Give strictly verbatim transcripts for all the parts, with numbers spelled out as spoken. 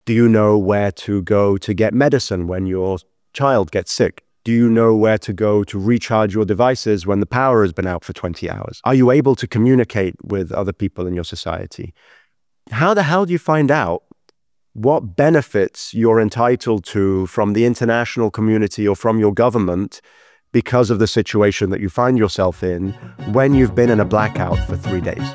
Do you know where to go to get medicine when your child gets sick? Do you know where to go to recharge your devices when the power has been out for twenty hours? Are you able to communicate with other people in your society? How the hell do you find out what benefits you're entitled to from the international community or from your government because of the situation that you find yourself in when you've been in a blackout for three days?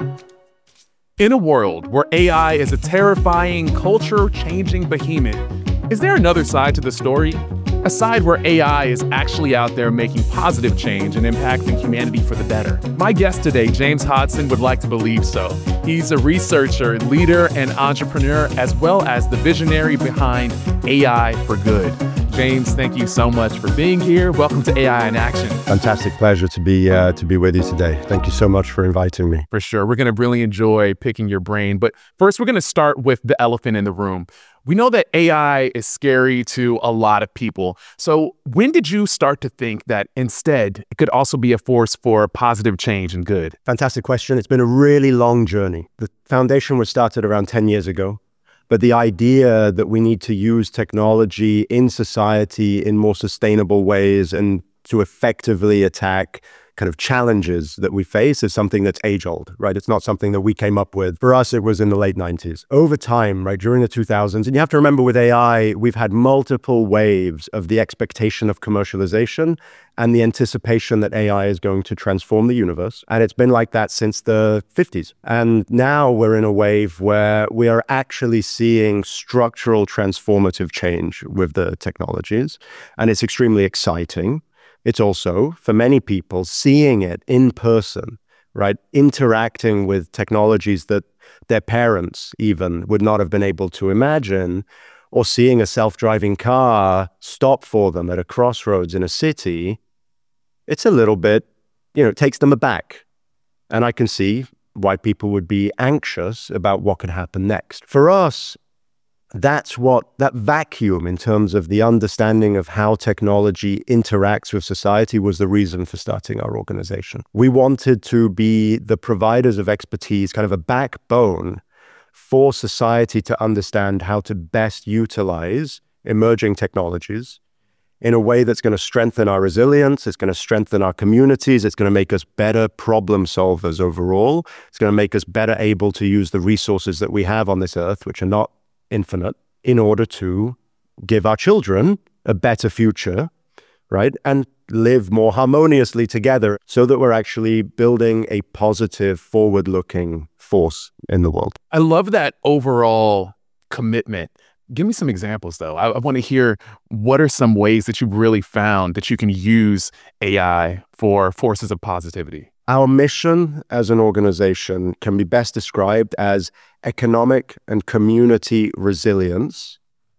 In a world where A I is a terrifying, culture-changing behemoth, is there another side to the story? A side where A I is actually out there making positive change and impacting humanity for the better. My guest today, James Hodson, would like to believe so. He's a researcher, leader, and entrepreneur, as well as the visionary behind A I for Good. James, thank you so much for being here. Welcome to A I in Action. Fantastic pleasure to be uh, to be with you today. Thank you so much for inviting me. For sure. We're going to really enjoy picking your brain. But first, we're going to start with the elephant in the room. We know that A I is scary to a lot of people. So when did you start to think that instead it could also be a force for positive change and good? Fantastic question. It's been a really long journey. The foundation was started around ten years ago. But the idea that we need to use technology in society in more sustainable ways and to effectively attack kind of challenges that we face is something that's age-old, right? It's not something that we came up with. For us, it was in the late nineties. Over time, right, during the two thousands, and you have to remember with A I, we've had multiple waves of the expectation of commercialization and the anticipation that A I is going to transform the universe. And it's been like that since the fifties. And now we're in a wave where we are actually seeing structural transformative change with the technologies. And it's extremely exciting. It's also, for many people, seeing it in person, right? Interacting with technologies that their parents even would not have been able to imagine, or seeing a self-driving car stop for them at a crossroads in a city. It's a little bit, you know, it takes them aback. And I can see why people would be anxious about what could happen next. For us, that's what, that vacuum in terms of the understanding of how technology interacts with society was the reason for starting our organization. We wanted to be the providers of expertise, kind of a backbone for society to understand how to best utilize emerging technologies in a way that's going to strengthen our resilience, it's going to strengthen our communities, it's going to make us better problem solvers overall, it's going to make us better able to use the resources that we have on this earth, which are not infinite, in order to give our children a better future, right? And live more harmoniously together so that we're actually building a positive, forward-looking force in the world. I love that overall commitment. Give me some examples, though. I, I want to hear what are some ways that you've really found that you can use A I for forces of positivity? Our mission as an organization can be best described as economic and community resilience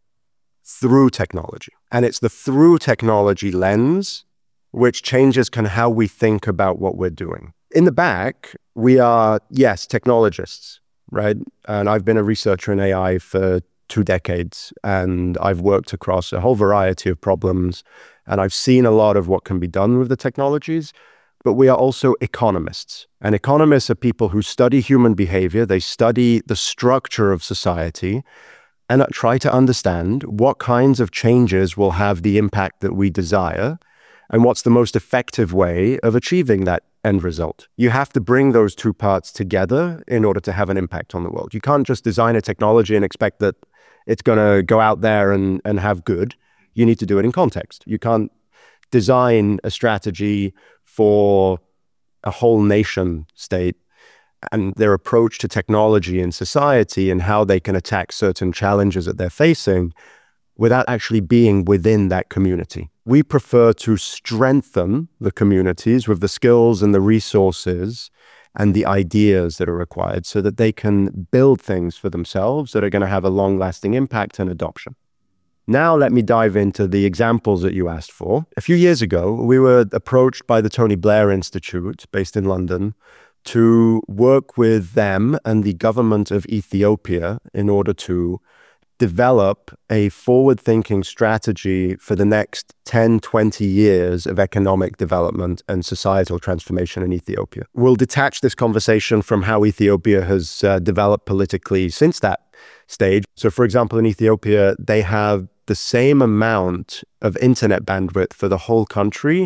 through technology. And it's the through technology lens which changes kind of how we think about what we're doing. In the back, we are, yes, technologists, right? And I've been a researcher in A I for two decades, and I've worked across a whole variety of problems, and I've seen a lot of what can be done with the technologies. But we are also economists. And economists are people who study human behavior, they study the structure of society, and try to understand what kinds of changes will have the impact that we desire, and what's the most effective way of achieving that end result. You have to bring those two parts together in order to have an impact on the world. You can't just design a technology and expect that it's going to go out there and, and have good. You need to do it in context. You can't design a strategy for a whole nation state and their approach to technology in society and how they can attack certain challenges that they're facing without actually being within that community. We prefer to strengthen the communities with the skills and the resources and the ideas that are required so that they can build things for themselves that are going to have a long-lasting impact and adoption. Now let me dive into the examples that you asked for. A few years ago, we were approached by the Tony Blair Institute, based in London, to work with them and the government of Ethiopia in order to develop a forward-thinking strategy for the next ten, twenty years of economic development and societal transformation in Ethiopia. We'll detach this conversation from how Ethiopia has uh, developed politically since that stage. So for example, in Ethiopia, they have the same amount of internet bandwidth for the whole country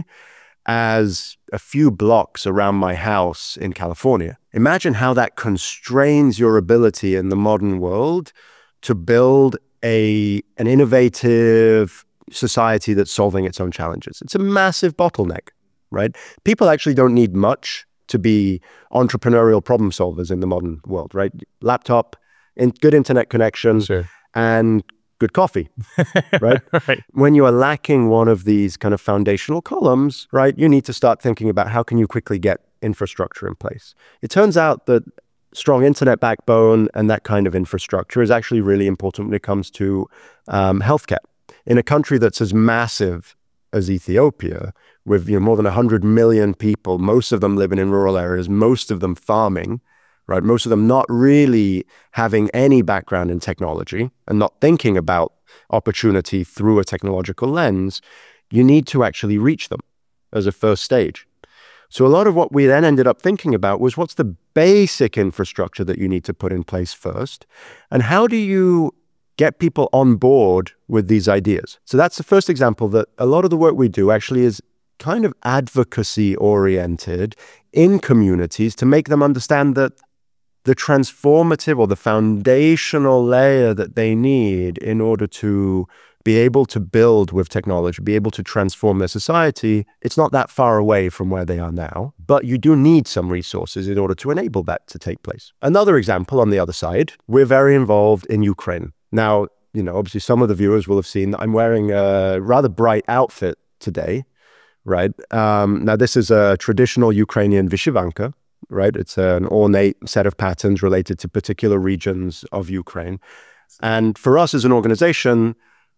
as a few blocks around my house in California. Imagine how that constrains your ability in the modern world to build a an innovative society that's solving its own challenges. It's a massive bottleneck, right? People actually don't need much to be entrepreneurial problem solvers in the modern world, right? Laptop, in good internet connection, Sure. and good coffee, right? Right. When you are lacking one of these kind of foundational columns, right, you need to start thinking about how can you quickly get infrastructure in place. It turns out that strong internet backbone and that kind of infrastructure is actually really important when it comes to um, healthcare. In a country that's as massive as Ethiopia, with you know, more than one hundred million people, most of them living in rural areas, most of them farming, right? Most of them not really having any background in technology and not thinking about opportunity through a technological lens, you need to actually reach them as a first stage. So a lot of what we then ended up thinking about was what's the basic infrastructure that you need to put in place first, and how do you get people on board with these ideas? So that's the first example that a lot of the work we do actually is kind of advocacy oriented in communities to make them understand that the transformative or the foundational layer that they need in order to be able to build with technology, be able to transform their society, it's not that far away from where they are now, but you do need some resources in order to enable that to take place. Another example on the other side, we're very involved in Ukraine. Now, you know, obviously some of the viewers will have seen that I'm wearing a rather bright outfit today, right? Um, now, this is a traditional Ukrainian vyshyvanka, right? It's an ornate set of patterns related to particular regions of Ukraine. And for us as an organization,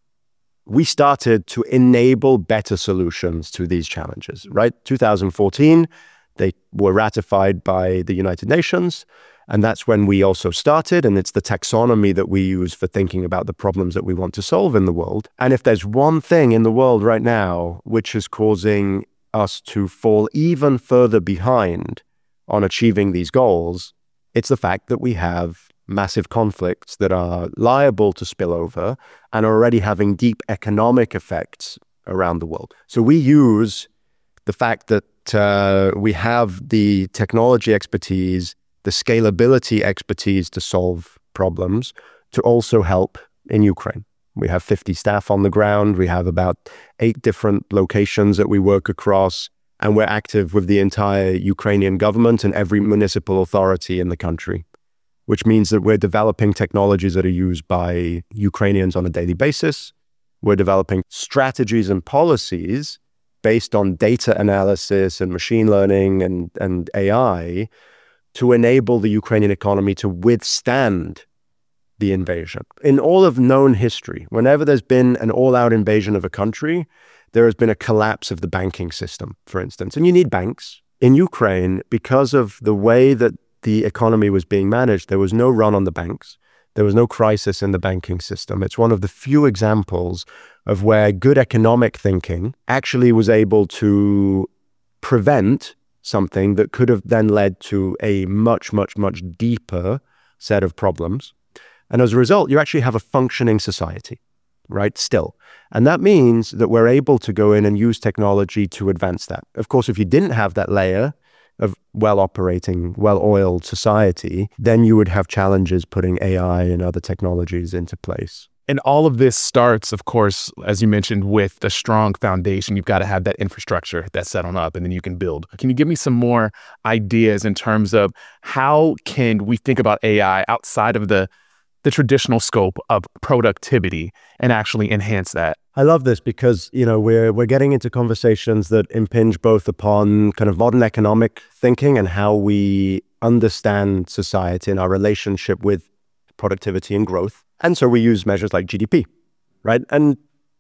we started to enable better solutions to these challenges, right? two thousand fourteen, they were ratified by the United Nations. And that's when we also started. And it's the taxonomy that we use for thinking about the problems that we want to solve in the world. And if there's one thing in the world right now which is causing us to fall even further behind on achieving these goals, it's the fact that we have massive conflicts that are liable to spill over and are already having deep economic effects around the world. So we use the fact that uh, we have the technology expertise, the scalability expertise to solve problems, to also help in Ukraine. We have fifty staff on the ground. We have about eight different locations that we work across, and we're active with the entire Ukrainian government and every municipal authority in the country, which means that we're developing technologies that are used by Ukrainians on a daily basis. We're developing strategies and policies based on data analysis and machine learning and, and A I to enable the Ukrainian economy to withstand the invasion. In all of known history, whenever there's been an all-out invasion of a country, there has been a collapse of the banking system, for instance. And you need banks. In Ukraine, because of the way that the economy was being managed, there was no run on the banks. There was no crisis in the banking system. It's one of the few examples of where good economic thinking actually was able to prevent something that could have then led to a much, much, much deeper set of problems. And as a result, you actually have a functioning society, right, still. And that means that we're able to go in and use technology to advance that. Of course, if you didn't have that layer of well-operating, well-oiled society, then you would have challenges putting A I and other technologies into place. And all of this starts, of course, as you mentioned, with a strong foundation. You've got to have that infrastructure that's set on up, and then you can build. Can you give me some more ideas in terms of how can we think about A I outside of the, the traditional scope of productivity and actually enhance that? I love this because, you know, we're we're getting into conversations that impinge both upon kind of modern economic thinking and how we understand society and our relationship with productivity and growth. And so we use measures like G D P, right? And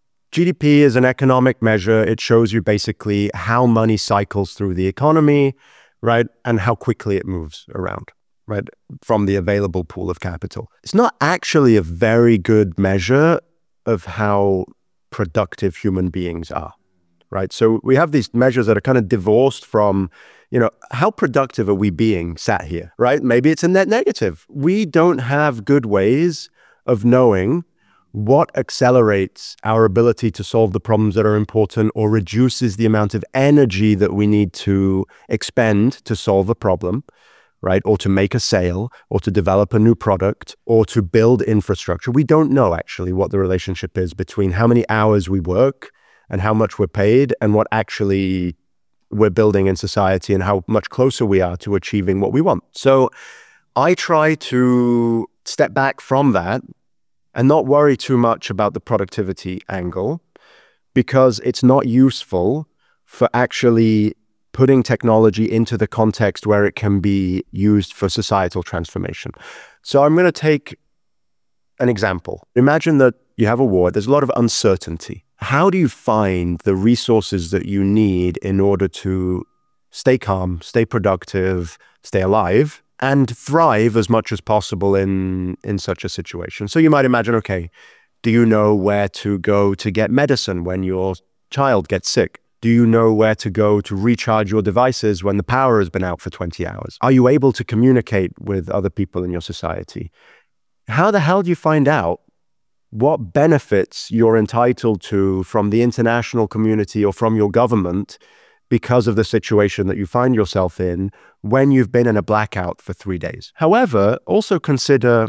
G D P is an economic measure. It shows you basically how money cycles through the economy, right? And how quickly it moves around, right? From the available pool of capital. It's not actually a very good measure of how productive human beings are, right? So we have these measures that are kind of divorced from you know, how productive are we being sat here, right? Maybe it's a net negative. We don't have good ways of knowing what accelerates our ability to solve the problems that are important or reduces the amount of energy that we need to expend to solve a problem, right? Or to make a sale, or to develop a new product, or to build infrastructure. We don't know actually what the relationship is between how many hours we work and how much we're paid and what actually we're building in society and how much closer we are to achieving what we want. So I try to step back from that and not worry too much about the productivity angle, because it's not useful for actually putting technology into the context where it can be used for societal transformation. So I'm going to take an example. Imagine that you have a war. There's a lot of uncertainty. How do you find the resources that you need in order to stay calm, stay productive, stay alive, and thrive as much as possible in, in such a situation? So you might imagine, okay, do you know where to go to get medicine when your child gets sick? Do you know where to go to recharge your devices when the power has been out for twenty hours? Are you able to communicate with other people in your society? How the hell do you find out what benefits you're entitled to from the international community or from your government because of the situation that you find yourself in when you've been in a blackout for three days? However, also consider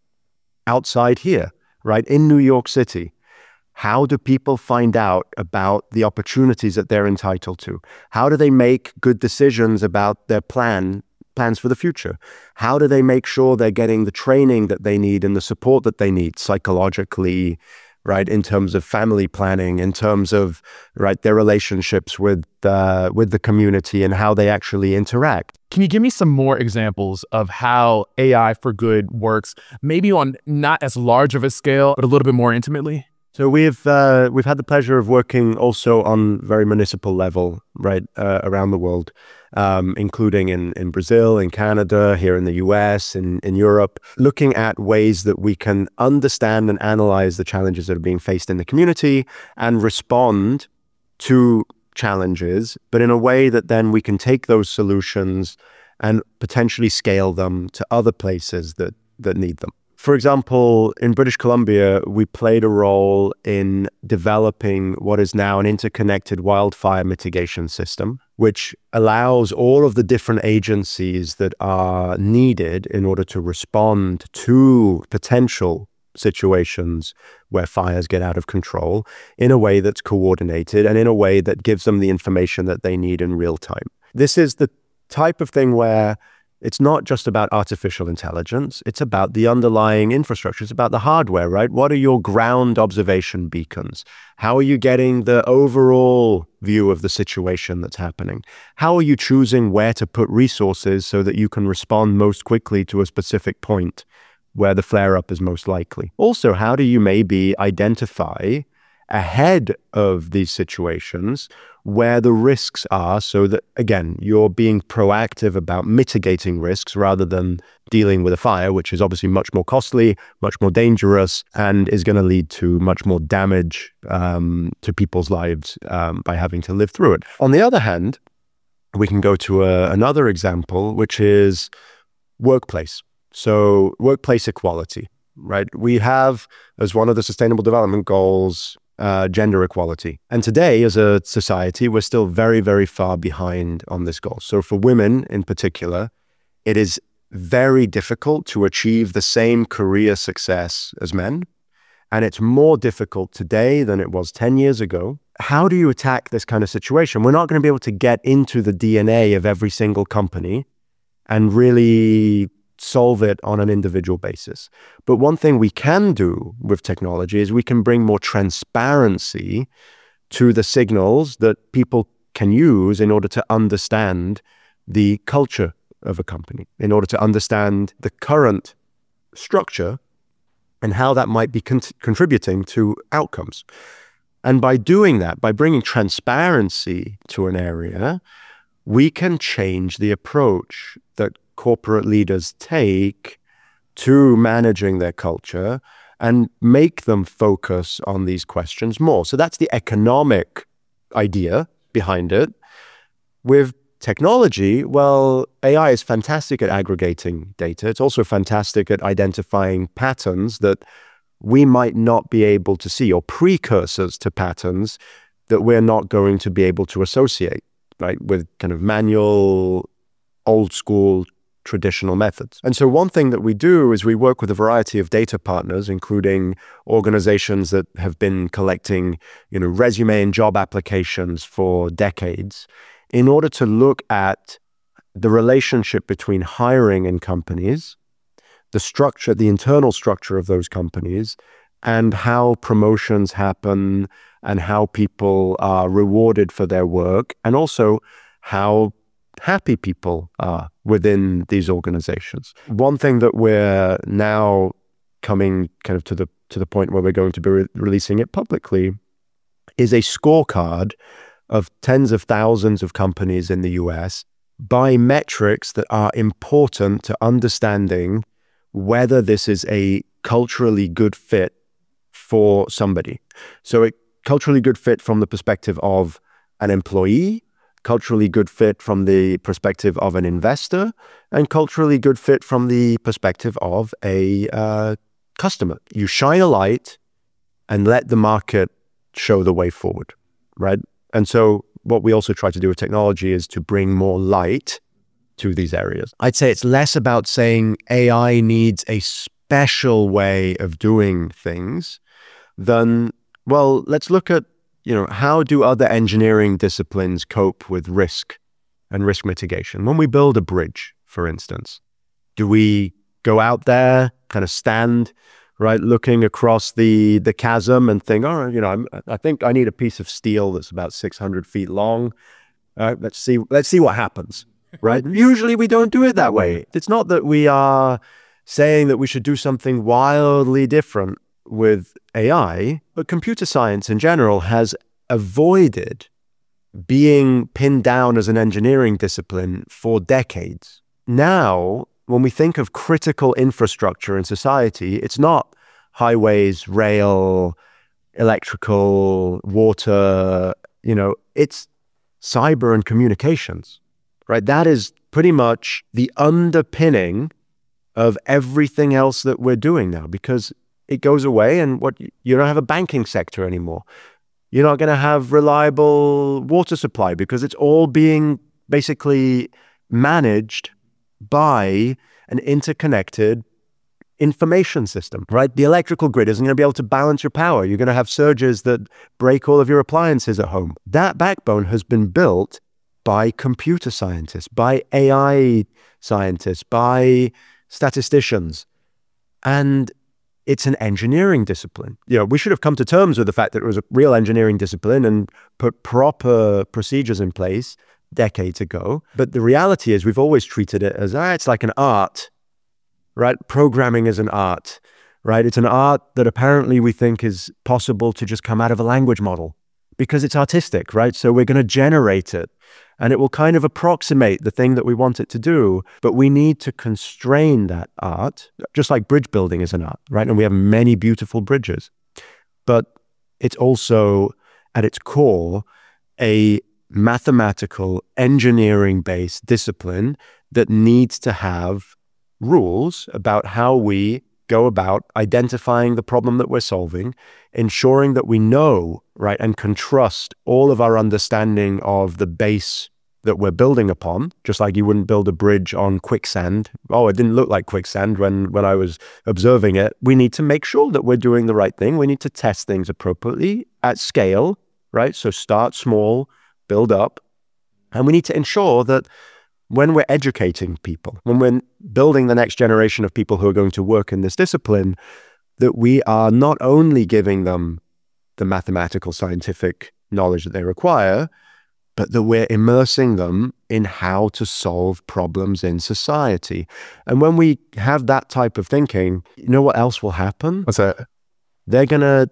outside here, right? In New York City, how do people find out about the opportunities that they're entitled to? How do they make good decisions about their plan, plans for the future? How do they make sure they're getting the training that they need and the support that they need psychologically, right? In terms of family planning, in terms of, right, their relationships with, uh, with the community and how they actually interact. Can you give me some more examples of how A I for good works, maybe on not as large of a scale, but a little bit more intimately? So we've uh, we've had the pleasure of working also on very municipal level, right, uh, around the world, um, including in, in Brazil, in Canada, here in the U S, in, in Europe, looking at ways that we can understand and analyze the challenges that are being faced in the community and respond to challenges, but in a way that then we can take those solutions and potentially scale them to other places that that need them. For example, in British Columbia, we played a role in developing what is now an interconnected wildfire mitigation system, which allows all of the different agencies that are needed in order to respond to potential situations where fires get out of control in a way that's coordinated and in a way that gives them the information that they need in real time. This is the type of thing where it's not just about artificial intelligence. It's about the underlying infrastructure. It's about the hardware, right? What are your ground observation beacons? How are you getting the overall view of the situation that's happening? How are you choosing where to put resources so that you can respond most quickly to a specific point where the flare-up is most likely? Also, how do you maybe identify ahead of these situations where the risks are so that, again, you're being proactive about mitigating risks rather than dealing with a fire, which is obviously much more costly, much more dangerous, and is going to lead to much more damage um, to people's lives um, by having to live through it. On the other hand, we can go to a, another example, which is workplace. So workplace equality, right? We have, as one of the Sustainable Development Goals, Uh, gender equality. And today, as a society, we're still very, very far behind on this goal. So for women in particular, it is very difficult to achieve the same career success as men. And it's more difficult today than it was ten years ago. How do you attack this kind of situation? We're not going to be able to get into the D N A of every single company and really solve it on an individual basis. But one thing we can do with technology is we can bring more transparency to the signals that people can use in order to understand the culture of a company, in order to understand the current structure and how that might be con- contributing to outcomes. And by doing that, by bringing transparency to an area, we can change the approach that corporate leaders take to managing their culture and make them focus on these questions more. So that's the economic idea behind it. With technology, well, A I is fantastic at aggregating data. It's also fantastic at identifying patterns that we might not be able to see, or precursors to patterns that we're not going to be able to associate, right, with kind of manual, old school, traditional methods. And so one thing that we do is we work with a variety of data partners, including organizations that have been collecting, you know, resume and job applications for decades, in order to look at the relationship between hiring in companies, the structure, the internal structure of those companies, and how promotions happen and how people are rewarded for their work, and also how happy people are within these organizations. One thing that we're now coming kind of to the to the point where we're going to be re- releasing it publicly is a scorecard of tens of thousands of companies in the U S by metrics that are important to understanding whether this is a culturally good fit for somebody. So a culturally good fit from the perspective of an employee, culturally good fit from the perspective of an investor, and culturally good fit from the perspective of a uh, customer. You shine a light and let the market show the way forward, right? And so what we also try to do with technology is to bring more light to these areas. I'd say it's less about saying A I needs a special way of doing things than, well, let's look at, you know, how do other engineering disciplines cope with risk and risk mitigation? When we build a bridge, for instance, do we go out there, kind of stand, right, looking across the the chasm and think, oh, you know, I'm, I think I need a piece of steel that's about six hundred feet long. Uh, let's see, let's see what happens, right? Usually we don't do it that way. It's not that we are saying that we should do something wildly different with A I, but computer science in general has avoided being pinned down as an engineering discipline for decades. Now, when we think of critical infrastructure in society, it's not highways, rail, electrical, water, you know, it's cyber and communications, right? That is pretty much the underpinning of everything else that we're doing now, because it goes away and what you don't have a banking sector anymore. You're not going to have reliable water supply because it's all being basically managed by an interconnected information system, right? The electrical grid isn't going to be able to balance your power. You're going to have surges that break all of your appliances at home. That backbone has been built by computer scientists, by A I scientists, by statisticians. And it's an engineering discipline. You know, we should have come to terms with the fact that it was a real engineering discipline and put proper procedures in place decades ago. But the reality is we've always treated it as, ah, it's like an art, right? Programming is an art, right? It's an art that apparently we think is possible to just come out of a language model because it's artistic, right? So we're going to generate it and it will kind of approximate the thing that we want it to do, but we need to constrain that art, just like bridge building is an art, right? And we have many beautiful bridges, but it's also at its core a mathematical, engineering-based discipline that needs to have rules about how we go about identifying the problem that we're solving, ensuring that we know, right, and can trust all of our understanding of the base that we're building upon, just like you wouldn't build a bridge on quicksand. Oh, it didn't look like quicksand when, when I was observing it. We need to make sure that we're doing the right thing. We need to test things appropriately at scale, right? So start small, build up. And we need to ensure that when we're educating people, when we're building the next generation of people who are going to work in this discipline, that we are not only giving them the mathematical, scientific knowledge that they require, but that we're immersing them in how to solve problems in society. And when we have that type of thinking, you know what else will happen? What's that? They're going to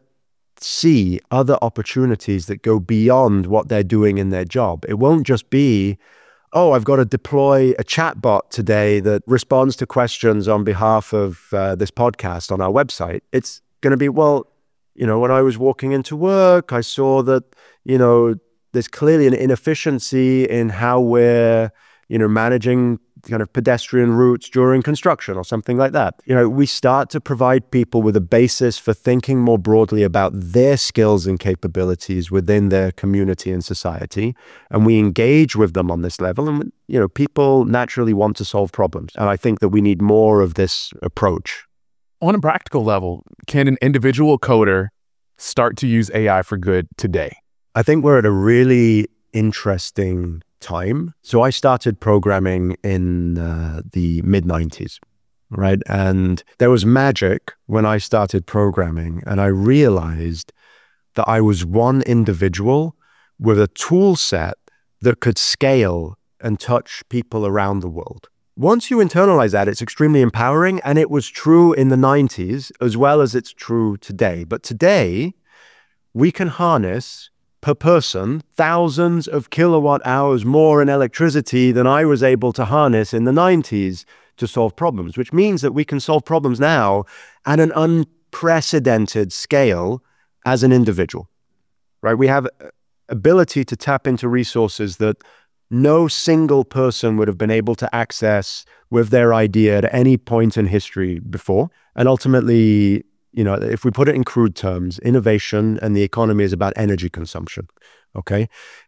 see other opportunities that go beyond what they're doing in their job. It won't just be, oh, I've got to deploy a chatbot today that responds to questions on behalf of uh, this podcast on our website. It's going to be, well, you know, when I was walking into work, I saw that, you know, there's clearly an inefficiency in how we're, you know, managing kind of pedestrian routes during construction or something like that. You know, we start to provide people with a basis for thinking more broadly about their skills and capabilities within their community and society. And we engage with them on this level. And, you know, people naturally want to solve problems. And I think that we need more of this approach. On a practical level, can an individual coder start to use A I for good today? I think we're at a really interesting time. So I started programming in uh, the mid nineties, right? And there was magic when I started programming, and I realized that I was one individual with a tool set that could scale and touch people around the world. Once you internalize that, it's extremely empowering, and it was true in the nineties as well as it's true today. But today, we can harness per person thousands of kilowatt hours more in electricity than I was able to harness in the nineties to solve problems, which means that we can solve problems now at an unprecedented scale as an individual, right? We have ability to tap into resources that no single person would have been able to access with their idea at any point in history before. And ultimately, you know, if we put it in crude terms, innovation and the economy is about energy consumption, okay?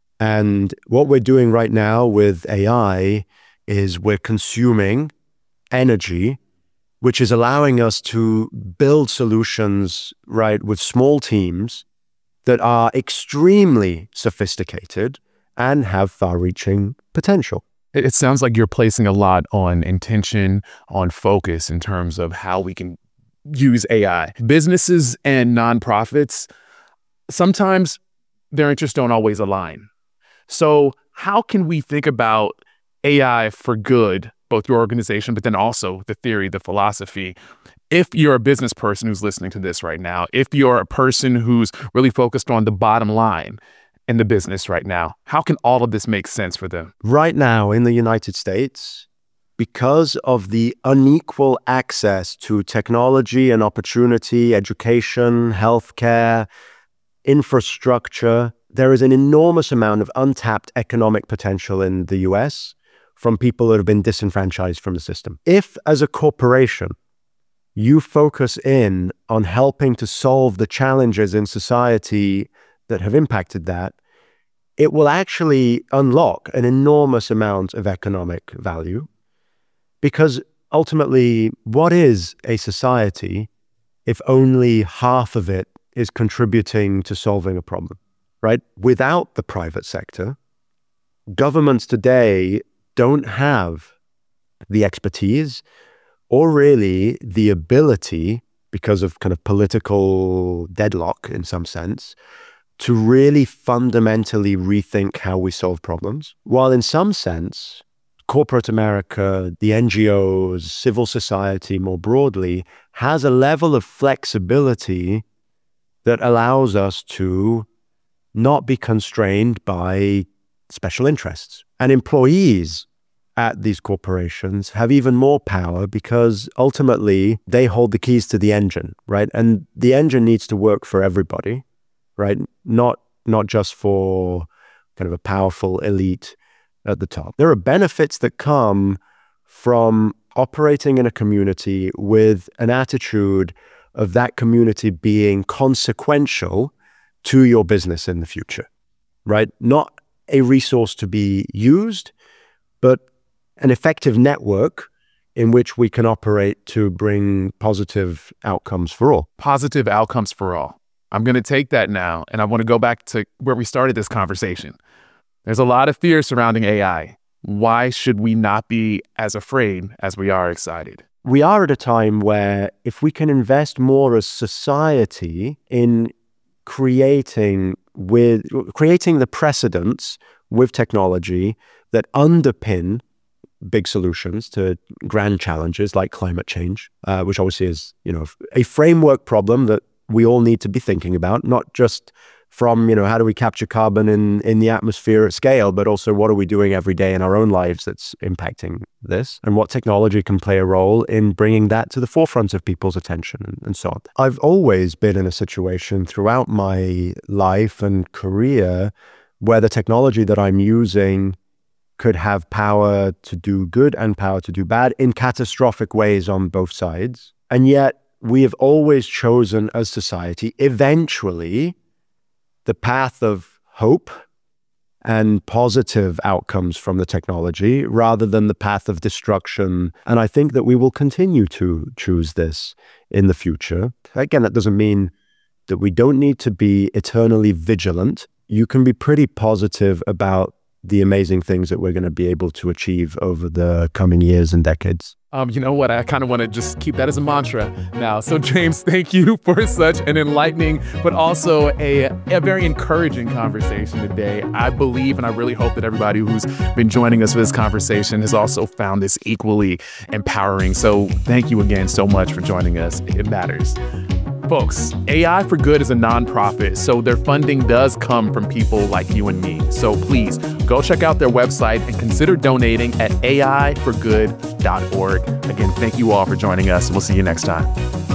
And what we're doing right now with A I is we're consuming energy, which is allowing us to build solutions, right, with small teams that are extremely sophisticated and have far-reaching potential. It sounds like you're placing a lot on intention, on focus in terms of how we can use A I. Businesses and nonprofits, sometimes their interests don't always align. So how can we think about A I for good, both your organization, but then also the theory, the philosophy? If you're a business person who's listening to this right now, if you're a person who's really focused on the bottom line in the business right now, how can all of this make sense for them? Right now in the United States, because of the unequal access to technology and opportunity, education, healthcare, infrastructure, there is an enormous amount of untapped economic potential in the U S from people that have been disenfranchised from the system. If, as a corporation, you focus in on helping to solve the challenges in society that have impacted that, it will actually unlock an enormous amount of economic value. Because ultimately, what is a society if only half of it is contributing to solving a problem, right? Without the private sector, governments today don't have the expertise or really the ability, because of kind of political deadlock in some sense, to really fundamentally rethink how we solve problems. While in some sense, corporate America, the N G Os, civil society more broadly, has a level of flexibility that allows us to not be constrained by special interests. And employees at these corporations have even more power because ultimately they hold the keys to the engine, right? And the engine needs to work for everybody, right? Not, not just for kind of a powerful elite at the top. There are benefits that come from operating in a community with an attitude of that community being consequential to your business in the future, right? Not a resource to be used, but an effective network in which we can operate to bring positive outcomes for all. Positive outcomes for all. I'm going to take that now, and I want to go back to where we started this conversation. There's a lot of fear surrounding A I. Why should we not be as afraid as we are excited? We are at a time where if we can invest more as society in creating with creating the precedents with technology that underpin big solutions to grand challenges like climate change, uh, which obviously is, you know, a framework problem that we all need to be thinking about, not just from, you know, how do we capture carbon in, in the atmosphere at scale, but also what are we doing every day in our own lives that's impacting this, and what technology can play a role in bringing that to the forefront of people's attention and, and so on. I've always been in a situation throughout my life and career where the technology that I'm using could have power to do good and power to do bad in catastrophic ways on both sides. And yet we have always chosen as society, eventually, the path of hope and positive outcomes from the technology rather than the path of destruction. And I think that we will continue to choose this in the future. Again, that doesn't mean that we don't need to be eternally vigilant. You can be pretty positive about the amazing things that we're going to be able to achieve over the coming years and decades. Um, you know what? I kind of want to just keep that as a mantra now. So James, thank you for such an enlightening, but also a, a very encouraging conversation today. I believe and I really hope that everybody who's been joining us for this conversation has also found this equally empowering. So thank you again so much for joining us. It matters. Folks, A I for Good is a nonprofit, so their funding does come from people like you and me. So please go check out their website and consider donating at A I for good dot org. Again, thank you all for joining us. We'll see you next time.